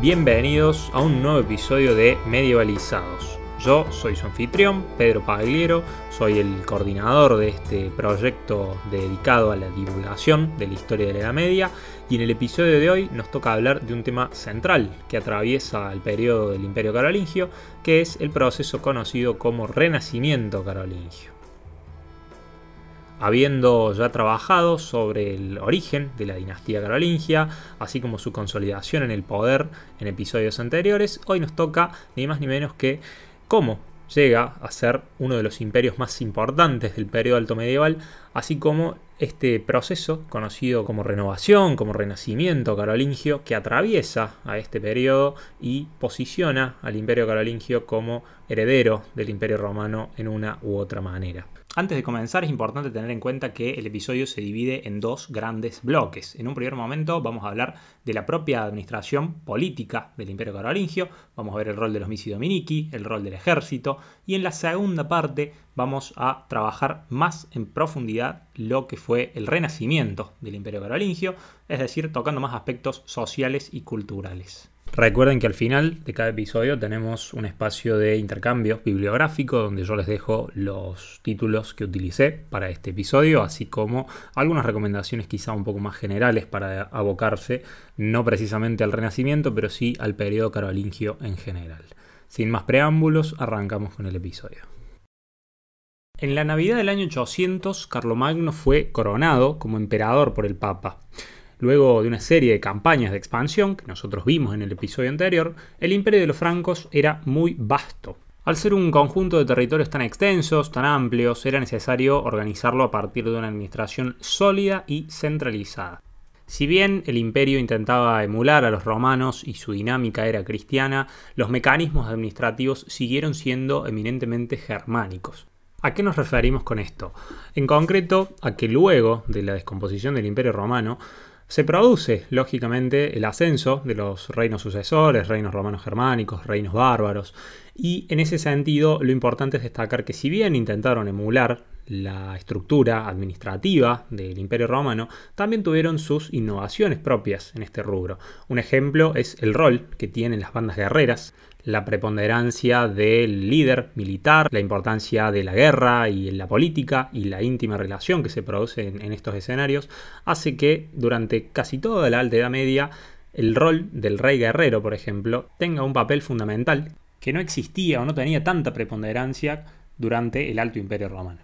Bienvenidos a un nuevo episodio de Medievalizados. Yo soy su anfitrión, Pedro Pagliero, soy el coordinador de este proyecto dedicado a la divulgación de la historia de la Edad Media, y en el episodio de hoy nos toca hablar de un tema central que atraviesa el periodo del Imperio Carolingio, que es el proceso conocido como Renacimiento Carolingio. Habiendo ya trabajado sobre el origen de la dinastía carolingia, así como su consolidación en el poder en episodios anteriores, hoy nos toca ni más ni menos que cómo llega a ser uno de los imperios más importantes del periodo alto medieval, así como este proceso conocido como renovación, como renacimiento carolingio, que atraviesa a este periodo y posiciona al imperio carolingio como heredero del imperio romano en una u otra manera. Antes de comenzar es importante tener en cuenta que el episodio se divide en dos grandes bloques. En un primer momento vamos a hablar de la propia administración política del Imperio Carolingio, vamos a ver el rol de los Missi Dominici, el rol del ejército, y en la segunda parte vamos a trabajar más en profundidad lo que fue el renacimiento del Imperio Carolingio, es decir, tocando más aspectos sociales y culturales. Recuerden que al final de cada episodio tenemos un espacio de intercambio bibliográfico donde yo les dejo los títulos que utilicé para este episodio, así como algunas recomendaciones quizá un poco más generales para abocarse, no precisamente al Renacimiento, pero sí al periodo carolingio en general. Sin más preámbulos, arrancamos con el episodio. En la Navidad del año 800, Carlomagno fue coronado como emperador por el Papa. Luego de una serie de campañas de expansión que nosotros vimos en el episodio anterior, el imperio de los francos era muy vasto. Al ser un conjunto de territorios tan extensos, tan amplios, era necesario organizarlo a partir de una administración sólida y centralizada. Si bien el imperio intentaba emular a los romanos y su dinámica era cristiana, los mecanismos administrativos siguieron siendo eminentemente germánicos. ¿A qué nos referimos con esto? En concreto, a que luego de la descomposición del imperio romano, se produce, lógicamente, el ascenso de los reinos sucesores, reinos romanos germánicos, reinos bárbaros, y en ese sentido lo importante es destacar que si bien intentaron emular la estructura administrativa del Imperio Romano, también tuvieron sus innovaciones propias en este rubro. Un ejemplo es el rol que tienen las bandas guerreras, la preponderancia del líder militar, la importancia de la guerra y la política y la íntima relación que se produce en estos escenarios, hace que durante casi toda la Alta Edad Media el rol del rey guerrero, por ejemplo, tenga un papel fundamental que no existía o no tenía tanta preponderancia durante el Alto Imperio Romano.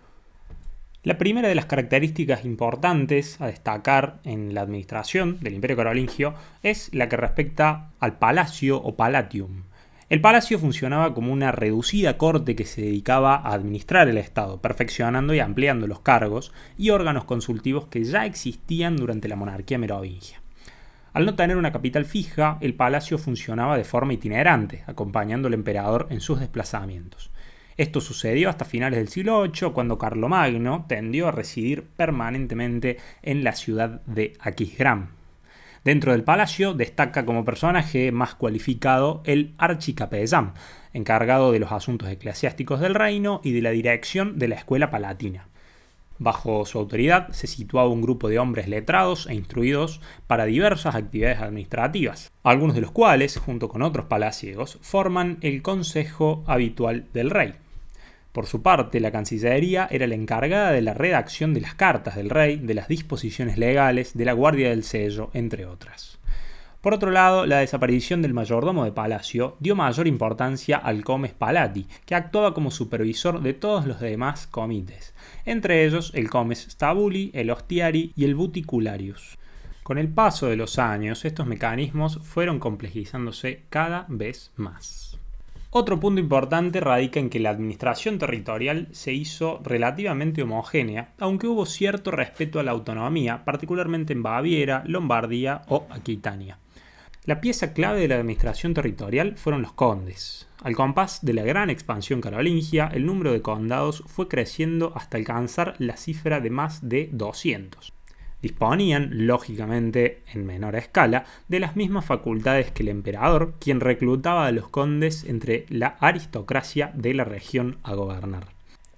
La primera de las características importantes a destacar en la administración del Imperio Carolingio es la que respecta al palacio o palatium. El palacio funcionaba como una reducida corte que se dedicaba a administrar el Estado, perfeccionando y ampliando los cargos y órganos consultivos que ya existían durante la monarquía merovingia. Al no tener una capital fija, el palacio funcionaba de forma itinerante, acompañando al emperador en sus desplazamientos. Esto sucedió hasta finales del siglo VIII, cuando Carlomagno tendió a residir permanentemente en la ciudad de Aquisgrán. Dentro del palacio destaca como personaje más cualificado el archicapellán, encargado de los asuntos eclesiásticos del reino y de la dirección de la escuela palatina. Bajo su autoridad se situaba un grupo de hombres letrados e instruidos para diversas actividades administrativas, algunos de los cuales, junto con otros palaciegos, forman el consejo habitual del rey. Por su parte, la Cancillería era la encargada de la redacción de las cartas del rey, de las disposiciones legales, de la guardia del sello, entre otras. Por otro lado, la desaparición del mayordomo de palacio dio mayor importancia al comes palati, que actuaba como supervisor de todos los demás comites, entre ellos el comes stabuli, el hostiari y el buticularius. Con el paso de los años, estos mecanismos fueron complejizándose cada vez más. Otro punto importante radica en que la administración territorial se hizo relativamente homogénea, aunque hubo cierto respeto a la autonomía, particularmente en Baviera, Lombardía o Aquitania. La pieza clave de la administración territorial fueron los condes. Al compás de la gran expansión carolingia, el número de condados fue creciendo hasta alcanzar la cifra de más de 200. Disponían, lógicamente en menor escala, de las mismas facultades que el emperador, quien reclutaba a los condes entre la aristocracia de la región a gobernar.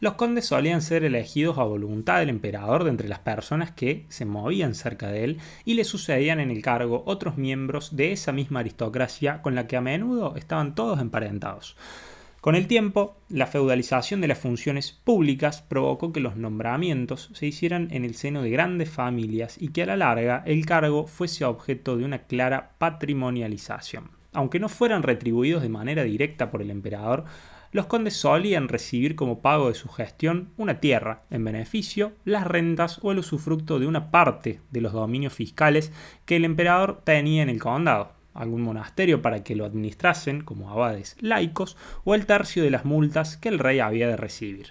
Los condes solían ser elegidos a voluntad del emperador de entre las personas que se movían cerca de él y le sucedían en el cargo otros miembros de esa misma aristocracia con la que a menudo estaban todos emparentados. Con el tiempo, la feudalización de las funciones públicas provocó que los nombramientos se hicieran en el seno de grandes familias y que a la larga el cargo fuese objeto de una clara patrimonialización. Aunque no fueran retribuidos de manera directa por el emperador, los condes solían recibir como pago de su gestión una tierra, en beneficio, las rentas o el usufructo de una parte de los dominios fiscales que el emperador tenía en el condado, algún monasterio para que lo administrasen como abades laicos o el tercio de las multas que el rey había de recibir.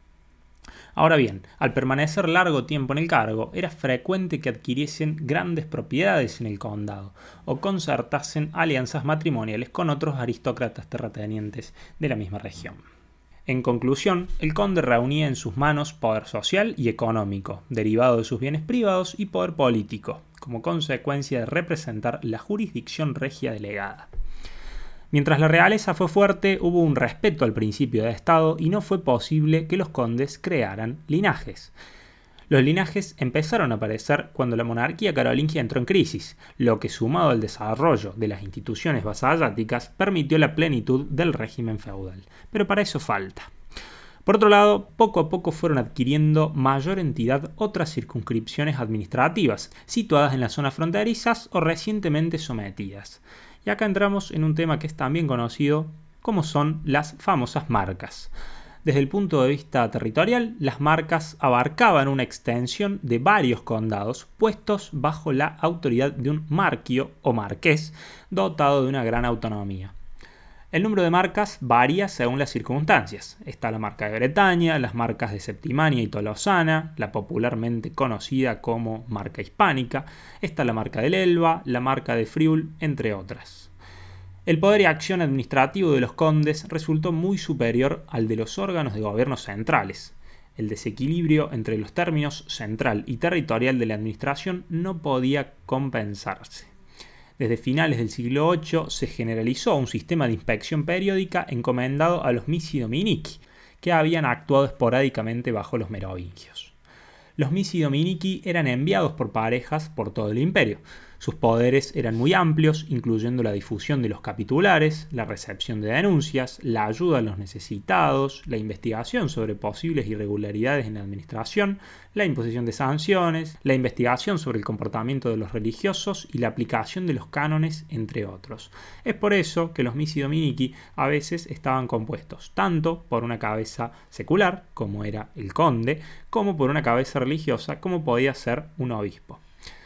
Ahora bien, al permanecer largo tiempo en el cargo, era frecuente que adquiriesen grandes propiedades en el condado o concertasen alianzas matrimoniales con otros aristócratas terratenientes de la misma región. En conclusión, el conde reunía en sus manos poder social y económico, derivado de sus bienes privados, y poder político, como consecuencia de representar la jurisdicción regia delegada. Mientras la realeza fue fuerte, hubo un respeto al principio de Estado y no fue posible que los condes crearan linajes. Los linajes empezaron a aparecer cuando la monarquía carolingia entró en crisis, lo que, sumado al desarrollo de las instituciones vasalláticas, permitió la plenitud del régimen feudal. Pero para eso falta. Por otro lado, poco a poco fueron adquiriendo mayor entidad otras circunscripciones administrativas, situadas en las zonas fronterizas o recientemente sometidas. Y acá entramos en un tema que es también conocido como son las famosas marcas. Desde el punto de vista territorial, las marcas abarcaban una extensión de varios condados puestos bajo la autoridad de un marquio o marqués dotado de una gran autonomía. El número de marcas varía según las circunstancias. Está la marca de Bretaña, las marcas de Septimania y Tolosana, la popularmente conocida como marca hispánica, está la marca del Elba, la marca de Friul, entre otras. El poder y acción administrativo de los condes resultó muy superior al de los órganos de gobierno centrales. El desequilibrio entre los términos central y territorial de la administración no podía compensarse. Desde finales del siglo VIII se generalizó un sistema de inspección periódica encomendado a los missi dominici, que habían actuado esporádicamente bajo los merovingios. Los missi dominici eran enviados por parejas por todo el imperio. Sus poderes eran muy amplios, incluyendo la difusión de los capitulares, la recepción de denuncias, la ayuda a los necesitados, la investigación sobre posibles irregularidades en la administración, la imposición de sanciones, la investigación sobre el comportamiento de los religiosos y la aplicación de los cánones, entre otros. Es por eso que los missi dominici a veces estaban compuestos tanto por una cabeza secular, como era el conde, como por una cabeza religiosa, como podía ser un obispo.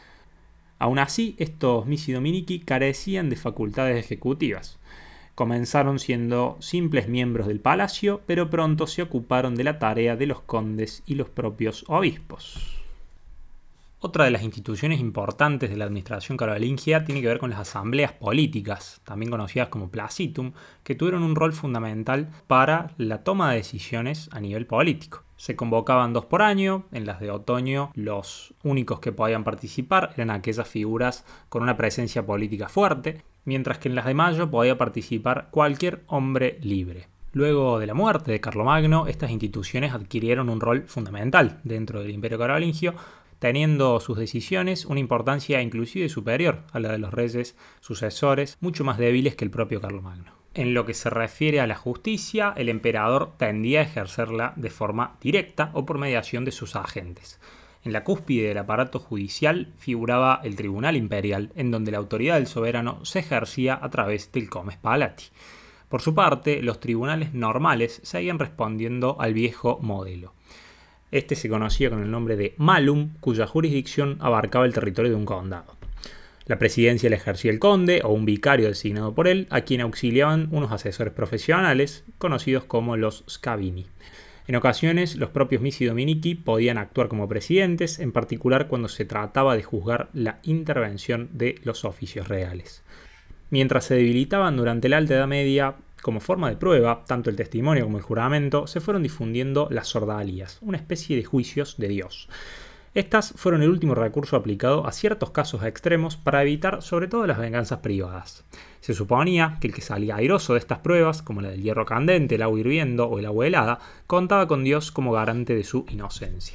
Aún así, estos missi dominici carecían de facultades ejecutivas. Comenzaron siendo simples miembros del palacio, pero pronto se ocuparon de la tarea de los condes y los propios obispos. Otra de las instituciones importantes de la administración carolingia tiene que ver con las asambleas políticas, también conocidas como placitum, que tuvieron un rol fundamental para la toma de decisiones a nivel político. Se convocaban 2 por año, en las de otoño los únicos que podían participar eran aquellas figuras con una presencia política fuerte, mientras que en las de mayo podía participar cualquier hombre libre. Luego de la muerte de Carlomagno, estas instituciones adquirieron un rol fundamental dentro del Imperio Carolingio, teniendo sus decisiones una importancia inclusive superior a la de los reyes sucesores, mucho más débiles que el propio Carlomagno. En lo que se refiere a la justicia, el emperador tendía a ejercerla de forma directa o por mediación de sus agentes. En la cúspide del aparato judicial figuraba el Tribunal Imperial, en donde la autoridad del soberano se ejercía a través del Comes Palati. Por su parte, los tribunales normales seguían respondiendo al viejo modelo. Este se conocía con el nombre de malum, cuya jurisdicción abarcaba el territorio de un condado. La presidencia la ejercía el conde o un vicario designado por él, a quien auxiliaban unos asesores profesionales, conocidos como los scabini. En ocasiones, los propios missi dominici podían actuar como presidentes, en particular cuando se trataba de juzgar la intervención de los oficios reales. Mientras se debilitaban durante la Alta Edad Media, como forma de prueba, tanto el testimonio como el juramento, se fueron difundiendo las sordalías, una especie de juicios de Dios. Estas fueron el último recurso aplicado a ciertos casos extremos para evitar sobre todo las venganzas privadas. Se suponía que el que salía airoso de estas pruebas, como la del hierro candente, el agua hirviendo o el agua helada, contaba con Dios como garante de su inocencia.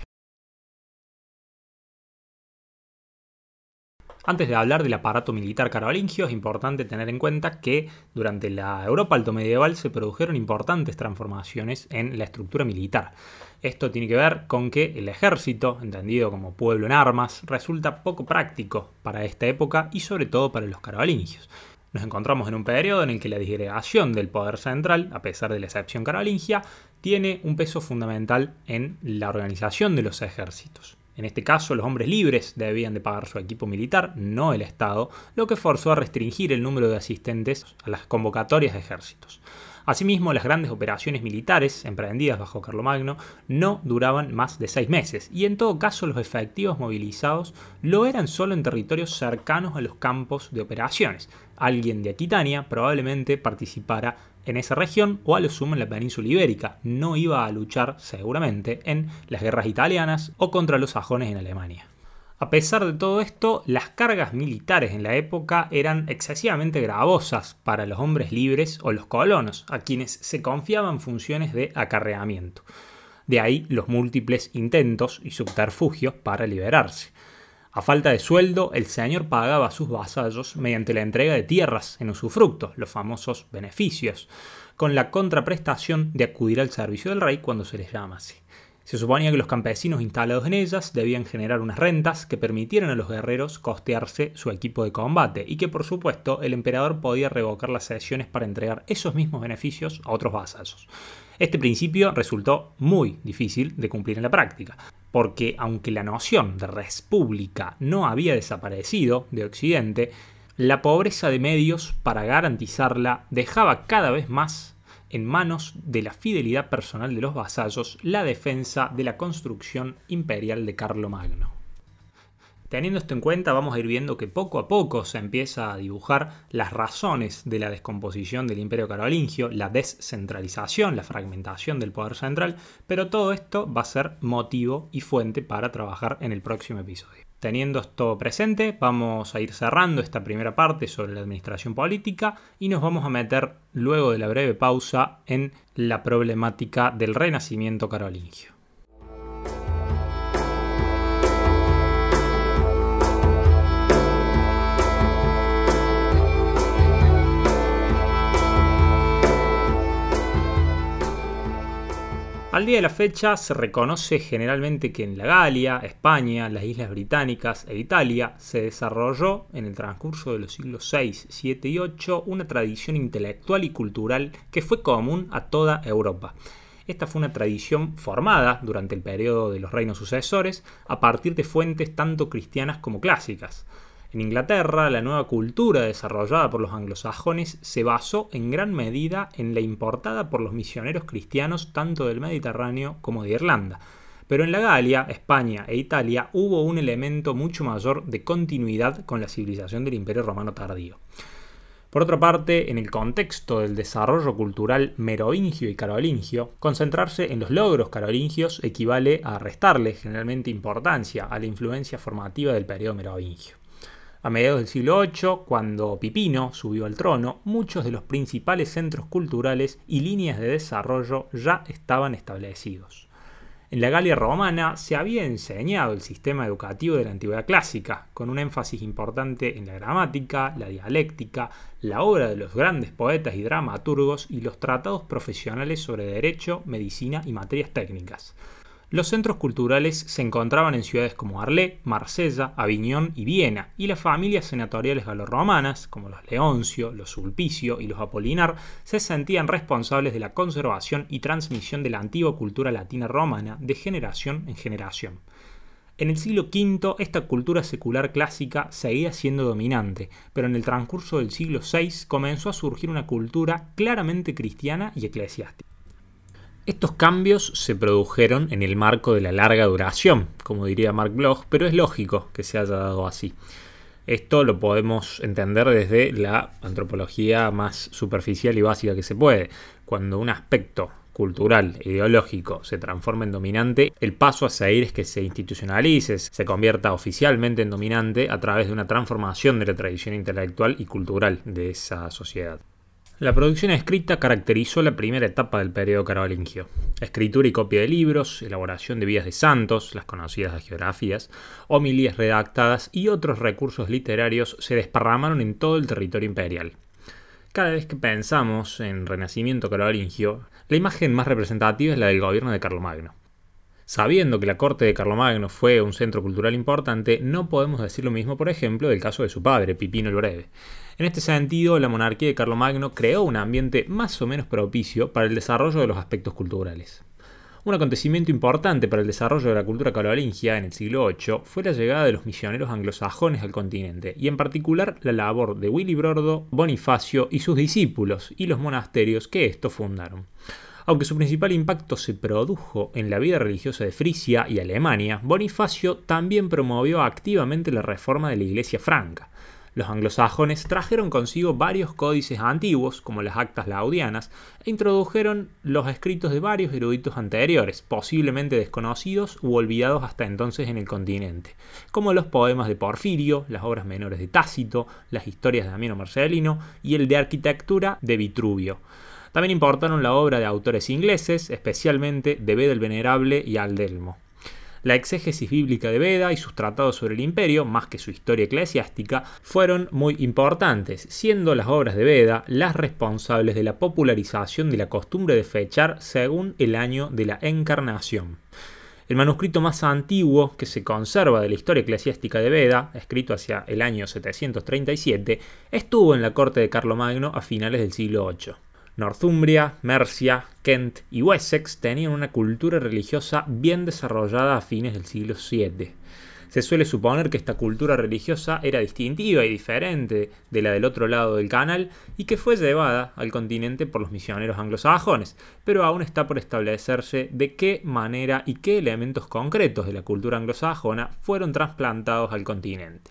Antes de hablar del aparato militar carolingio, es importante tener en cuenta que durante la Europa altomedieval se produjeron importantes transformaciones en la estructura militar. Esto tiene que ver con que el ejército, entendido como pueblo en armas, resulta poco práctico para esta época y sobre todo para los carolingios. Nos encontramos en un periodo en el que la disgregación del poder central, a pesar de la excepción carolingia, tiene un peso fundamental en la organización de los ejércitos. En este caso, los hombres libres debían de pagar su equipo militar, no el Estado, lo que forzó a restringir el número de asistentes a las convocatorias de ejércitos. Asimismo, las grandes operaciones militares emprendidas bajo Carlomagno no duraban más de 6 meses, y en todo caso los efectivos movilizados lo eran solo en territorios cercanos a los campos de operaciones. Alguien de Aquitania probablemente participara en esa región o a lo sumo en la península ibérica. No iba a luchar seguramente en las guerras italianas o contra los sajones en Alemania. A pesar de todo esto, las cargas militares en la época eran excesivamente gravosas para los hombres libres o los colonos, a quienes se confiaban funciones de acarreamiento. De ahí los múltiples intentos y subterfugios para liberarse. A falta de sueldo, el señor pagaba a sus vasallos mediante la entrega de tierras en usufructo, los famosos beneficios, con la contraprestación de acudir al servicio del rey cuando se les llamase. Se suponía que los campesinos instalados en ellas debían generar unas rentas que permitieran a los guerreros costearse su equipo de combate y que, por supuesto, el emperador podía revocar las cesiones para entregar esos mismos beneficios a otros vasallos. Este principio resultó muy difícil de cumplir en la práctica, porque aunque la noción de res pública no había desaparecido de Occidente, la pobreza de medios para garantizarla dejaba cada vez más en manos de la fidelidad personal de los vasallos la defensa de la construcción imperial de Carlomagno. Teniendo esto en cuenta, vamos a ir viendo que poco a poco se empieza a dibujar las razones de la descomposición del Imperio Carolingio, la descentralización, la fragmentación del poder central, pero todo esto va a ser motivo y fuente para trabajar en el próximo episodio. Teniendo esto presente, vamos a ir cerrando esta primera parte sobre la administración política y nos vamos a meter, luego de la breve pausa, en la problemática del renacimiento carolingio. Al día de la fecha se reconoce generalmente que en la Galia, España, las Islas Británicas e Italia se desarrolló en el transcurso de los siglos VI, VII y VIII una tradición intelectual y cultural que fue común a toda Europa. Esta fue una tradición formada durante el periodo de los reinos sucesores a partir de fuentes tanto cristianas como clásicas. En Inglaterra, la nueva cultura desarrollada por los anglosajones se basó en gran medida en la importada por los misioneros cristianos tanto del Mediterráneo como de Irlanda. Pero en la Galia, España e Italia hubo un elemento mucho mayor de continuidad con la civilización del Imperio Romano tardío. Por otra parte, en el contexto del desarrollo cultural merovingio y carolingio, concentrarse en los logros carolingios equivale a restarle generalmente importancia a la influencia formativa del periodo merovingio. A mediados del siglo VIII, cuando Pipino subió al trono, muchos de los principales centros culturales y líneas de desarrollo ya estaban establecidos. En la Galia romana se había enseñado el sistema educativo de la antigüedad clásica, con un énfasis importante en la gramática, la dialéctica, la obra de los grandes poetas y dramaturgos y los tratados profesionales sobre derecho, medicina y materias técnicas. Los centros culturales se encontraban en ciudades como Arles, Marsella, Aviñón y Viena, y las familias senatoriales galorromanas, como los Leoncio, los Sulpicio y los Apolinar, se sentían responsables de la conservación y transmisión de la antigua cultura latina romana de generación en generación. En el siglo V, esta cultura secular clásica seguía siendo dominante, pero en el transcurso del siglo VI comenzó a surgir una cultura claramente cristiana y eclesiástica. Estos cambios se produjeron en el marco de la larga duración, como diría Mark Bloch, pero es lógico que se haya dado así. Esto lo podemos entender desde la antropología más superficial y básica que se puede. Cuando un aspecto cultural e ideológico se transforma en dominante, el paso a seguir es que se institucionalice, se convierta oficialmente en dominante a través de una transformación de la tradición intelectual y cultural de esa sociedad. La producción escrita caracterizó la primera etapa del periodo carolingio. Escritura y copia de libros, elaboración de vidas de santos, las conocidas hagiografías, homilías redactadas y otros recursos literarios se desparramaron en todo el territorio imperial. Cada vez que pensamos en Renacimiento carolingio, la imagen más representativa es la del gobierno de Carlomagno. Sabiendo que la corte de Carlomagno fue un centro cultural importante, no podemos decir lo mismo, por ejemplo, del caso de su padre, Pipino el Breve. En este sentido, la monarquía de Carlomagno creó un ambiente más o menos propicio para el desarrollo de los aspectos culturales. Un acontecimiento importante para el desarrollo de la cultura carolingia en el siglo VIII fue la llegada de los misioneros anglosajones al continente, y en particular la labor de Willibrordo, Bonifacio y sus discípulos, y los monasterios que estos fundaron. Aunque su principal impacto se produjo en la vida religiosa de Frisia y Alemania, Bonifacio también promovió activamente la reforma de la Iglesia franca. Los anglosajones trajeron consigo varios códices antiguos, como las actas laudianas, e introdujeron los escritos de varios eruditos anteriores, posiblemente desconocidos u olvidados hasta entonces en el continente, como los poemas de Porfirio, las obras menores de Tácito, las historias de Amino Marcelino y el de arquitectura de Vitruvio. También importaron la obra de autores ingleses, especialmente de Beda el Venerable y Aldelmo. La exégesis bíblica de Beda y sus tratados sobre el imperio, más que su historia eclesiástica, fueron muy importantes, siendo las obras de Beda las responsables de la popularización de la costumbre de fechar según el año de la encarnación. El manuscrito más antiguo que se conserva de la historia eclesiástica de Beda, escrito hacia el año 737, estuvo en la corte de Carlomagno a finales del siglo VIII. Northumbria, Mercia, Kent y Wessex tenían una cultura religiosa bien desarrollada a fines del siglo VII. Se suele suponer que esta cultura religiosa era distintiva y diferente de la del otro lado del canal y que fue llevada al continente por los misioneros anglosajones, pero aún está por establecerse de qué manera y qué elementos concretos de la cultura anglosajona fueron trasplantados al continente.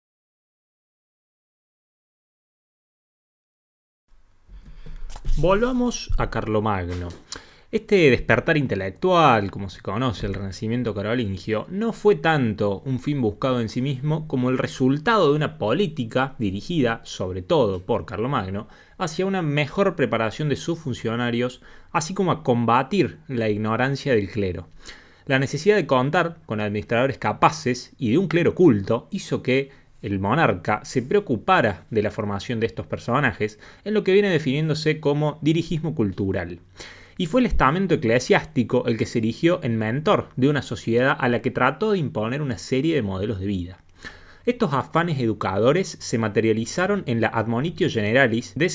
Volvamos a Carlomagno. Este despertar intelectual, como se conoce el Renacimiento carolingio, no fue tanto un fin buscado en sí mismo como el resultado de una política dirigida, sobre todo por Carlomagno, hacia una mejor preparación de sus funcionarios, así como a combatir la ignorancia del clero. La necesidad de contar con administradores capaces y de un clero culto hizo que el monarca se preocupara de la formación de estos personajes en lo que viene definiéndose como dirigismo cultural. Y fue el estamento eclesiástico el que se erigió en mentor de una sociedad a la que trató de imponer una serie de modelos de vida. Estos afanes educadores se materializaron en la Admonitio Generalis de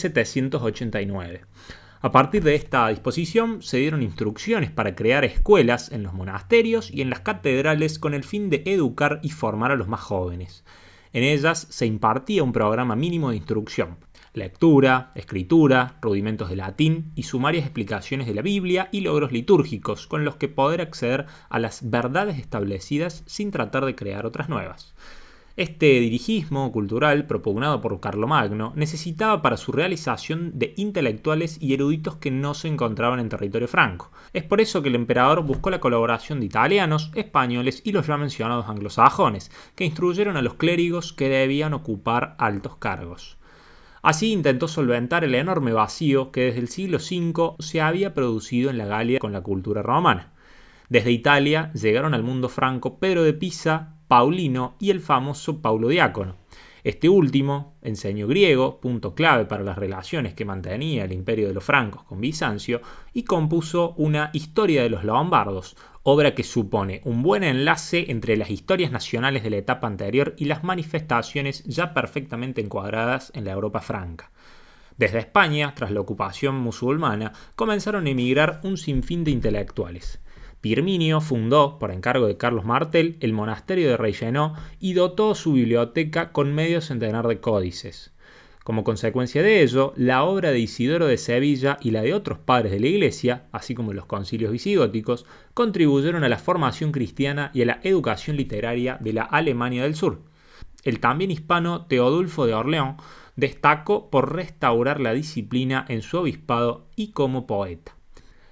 789. A partir de esta disposición se dieron instrucciones para crear escuelas en los monasterios y en las catedrales con el fin de educar y formar a los más jóvenes. En ellas se impartía un programa mínimo de instrucción, lectura, escritura, rudimentos de latín y sumarias explicaciones de la Biblia y logros litúrgicos con los que poder acceder a las verdades establecidas sin tratar de crear otras nuevas. Este dirigismo cultural propugnado por Carlomagno necesitaba para su realización de intelectuales y eruditos que no se encontraban en territorio franco. Es por eso que el emperador buscó la colaboración de italianos, españoles y los ya mencionados anglosajones, que instruyeron a los clérigos que debían ocupar altos cargos. Así intentó solventar el enorme vacío que desde el siglo V se había producido en la Galia con la cultura romana. Desde Italia llegaron al mundo franco Pedro de Pisa, Paulino y el famoso Paulo Diácono. Este último enseñó griego, punto clave para las relaciones que mantenía el imperio de los francos con Bizancio, y compuso una Historia de los Lombardos, obra que supone un buen enlace entre las historias nacionales de la etapa anterior y las manifestaciones ya perfectamente encuadradas en la Europa franca. Desde España, tras la ocupación musulmana, comenzaron a emigrar un sinfín de intelectuales. Pirminio fundó, por encargo de Carlos Martel, el monasterio de Reillenó y dotó su biblioteca con medio centenar de códices. Como consecuencia de ello, la obra de Isidoro de Sevilla y la de otros padres de la Iglesia, así como los concilios visigóticos, contribuyeron a la formación cristiana y a la educación literaria de la Alemania del Sur. El también hispano Teodulfo de Orleans destacó por restaurar la disciplina en su obispado y como poeta.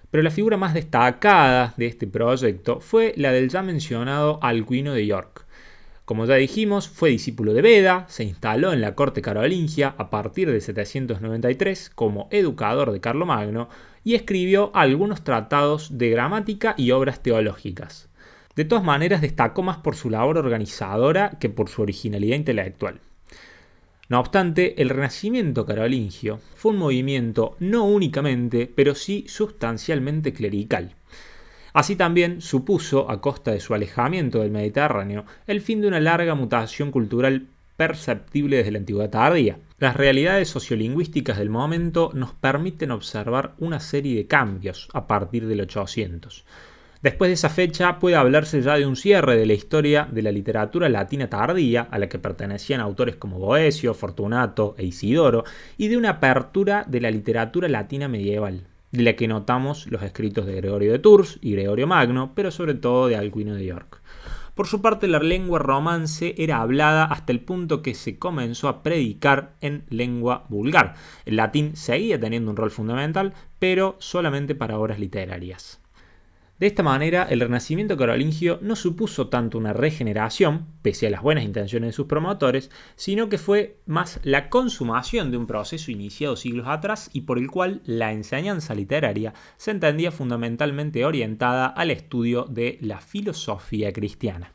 Pero la figura más destacada de este proyecto fue la del ya mencionado Alcuino de York. Como ya dijimos, fue discípulo de Beda, se instaló en la corte carolingia a partir de 793 como educador de Carlomagno y escribió algunos tratados de gramática y obras teológicas. De todas maneras, destacó más por su labor organizadora que por su originalidad intelectual. No obstante, el Renacimiento carolingio fue un movimiento no únicamente, pero sí sustancialmente clerical. Así también supuso, a costa de su alejamiento del Mediterráneo, el fin de una larga mutación cultural perceptible desde la antigüedad tardía. Las realidades sociolingüísticas del momento nos permiten observar una serie de cambios a partir del 800. Después de esa fecha puede hablarse ya de un cierre de la historia de la literatura latina tardía, a la que pertenecían autores como Boecio, Fortunato e Isidoro, y de una apertura de la literatura latina medieval, de la que notamos los escritos de Gregorio de Tours y Gregorio Magno, pero sobre todo de Alcuino de York. Por su parte, la lengua romance era hablada hasta el punto que se comenzó a predicar en lengua vulgar. El latín seguía teniendo un rol fundamental, pero solamente para obras literarias. De esta manera, el Renacimiento carolingio no supuso tanto una regeneración, pese a las buenas intenciones de sus promotores, sino que fue más la consumación de un proceso iniciado siglos atrás y por el cual la enseñanza literaria se entendía fundamentalmente orientada al estudio de la filosofía cristiana.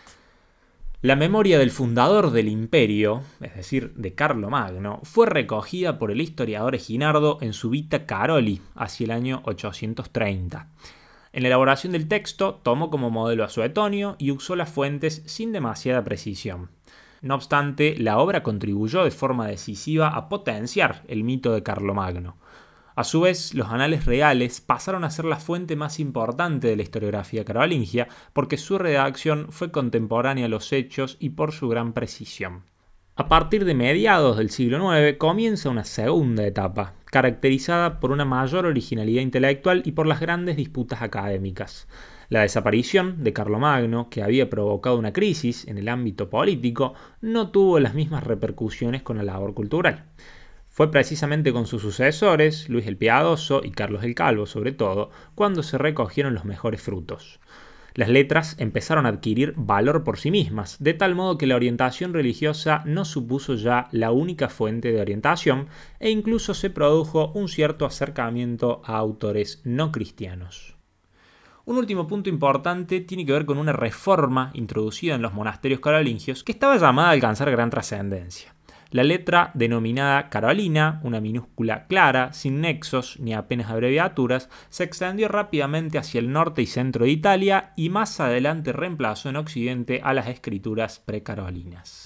La memoria del fundador del imperio, es decir, de Carlomagno, fue recogida por el historiador Eginardo en su Vita Caroli hacia el año 830. En la elaboración del texto tomó como modelo a Suetonio y usó las fuentes sin demasiada precisión. No obstante, la obra contribuyó de forma decisiva a potenciar el mito de Carlomagno. A su vez, los anales reales pasaron a ser la fuente más importante de la historiografía carolingia porque su redacción fue contemporánea a los hechos y por su gran precisión. A partir de mediados del siglo IX comienza una segunda etapa, caracterizada por una mayor originalidad intelectual y por las grandes disputas académicas. La desaparición de Carlomagno, que había provocado una crisis en el ámbito político, no tuvo las mismas repercusiones con la labor cultural. Fue precisamente con sus sucesores, Luis el Piadoso y Carlos el Calvo sobre todo, cuando se recogieron los mejores frutos. Las letras empezaron a adquirir valor por sí mismas, de tal modo que la orientación religiosa no supuso ya la única fuente de orientación e incluso se produjo un cierto acercamiento a autores no cristianos. Un último punto importante tiene que ver con una reforma introducida en los monasterios carolingios que estaba llamada a alcanzar gran trascendencia. La letra denominada carolina, una minúscula clara, sin nexos ni apenas abreviaturas, se extendió rápidamente hacia el norte y centro de Italia y más adelante reemplazó en Occidente a las escrituras precarolinas.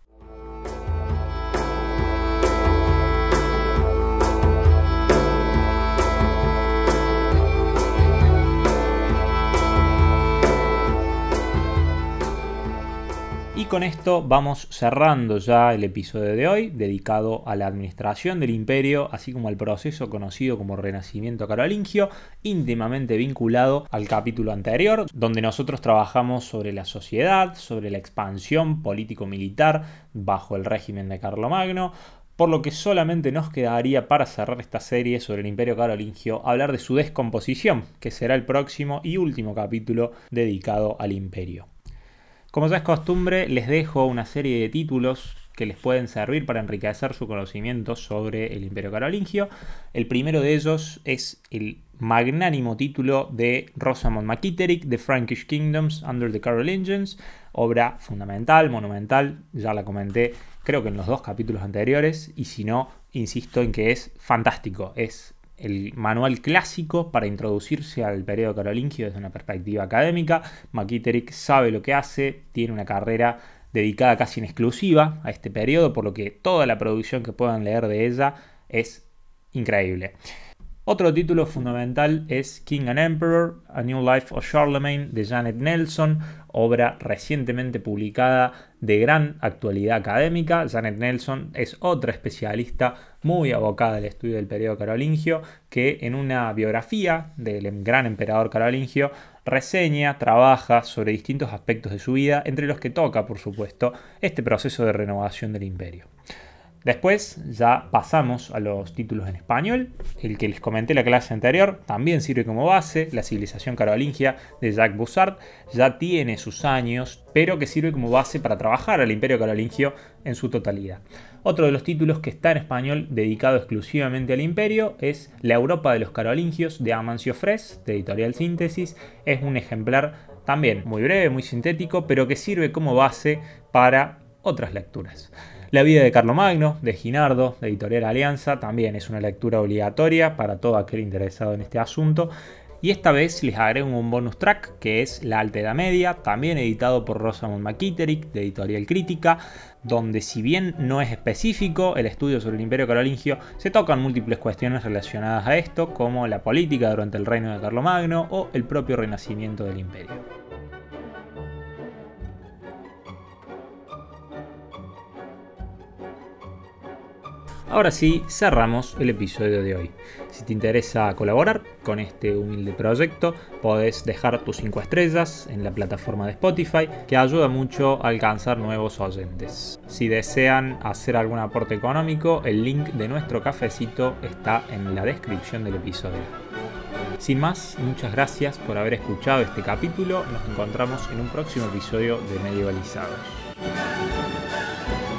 Y con esto vamos cerrando ya el episodio de hoy, dedicado a la administración del imperio, así como al proceso conocido como Renacimiento carolingio, íntimamente vinculado al capítulo anterior, donde nosotros trabajamos sobre la sociedad, sobre la expansión político-militar bajo el régimen de Carlomagno, por lo que solamente nos quedaría para cerrar esta serie sobre el imperio carolingio hablar de su descomposición, que será el próximo y último capítulo dedicado al imperio. Como ya es costumbre, les dejo una serie de títulos que les pueden servir para enriquecer su conocimiento sobre el Imperio Carolingio. El primero de ellos es el magnánimo título de Rosamond McKitterick, The Frankish Kingdoms Under the Carolingians, obra fundamental, monumental, ya la comenté creo que en los 2 capítulos anteriores, y si no, insisto en que es fantástico, es el manual clásico para introducirse al periodo carolingio desde una perspectiva académica. McKitterick sabe lo que hace, tiene una carrera dedicada casi en exclusiva a este periodo, por lo que toda la producción que puedan leer de ella es increíble. Otro título fundamental es King and Emperor, A New Life of Charlemagne de Janet Nelson, obra recientemente publicada de gran actualidad académica. Janet Nelson es otra especialista muy abocada al estudio del periodo carolingio que en una biografía del gran emperador carolingio reseña, trabaja sobre distintos aspectos de su vida, entre los que toca, por supuesto, este proceso de renovación del imperio. Después ya pasamos a los títulos en español. El que les comenté en la clase anterior también sirve como base. La civilización carolingia de Jacques Bussard ya tiene sus años, pero que sirve como base para trabajar al imperio carolingio en su totalidad. Otro de los títulos que está en español dedicado exclusivamente al imperio es La Europa de los Carolingios de Amancio Fres, de Editorial Síntesis. Es un ejemplar también muy breve, muy sintético, pero que sirve como base para otras lecturas. La vida de Carlomagno, de Ginardo, de Editorial Alianza, también es una lectura obligatoria para todo aquel interesado en este asunto. Y esta vez les agrego un bonus track que es La Alta Edad Media, también editado por Rosamund McKitterick, de Editorial Crítica, donde si bien no es específico el estudio sobre el Imperio Carolingio, se tocan múltiples cuestiones relacionadas a esto, como la política durante el reino de Carlomagno o el propio renacimiento del imperio. Ahora sí, cerramos el episodio de hoy. Si te interesa colaborar con este humilde proyecto, podés dejar tus 5 estrellas en la plataforma de Spotify, que ayuda mucho a alcanzar nuevos oyentes. Si desean hacer algún aporte económico, el link de nuestro cafecito está en la descripción del episodio. Sin más, muchas gracias por haber escuchado este capítulo. Nos encontramos en un próximo episodio de Medievalizados.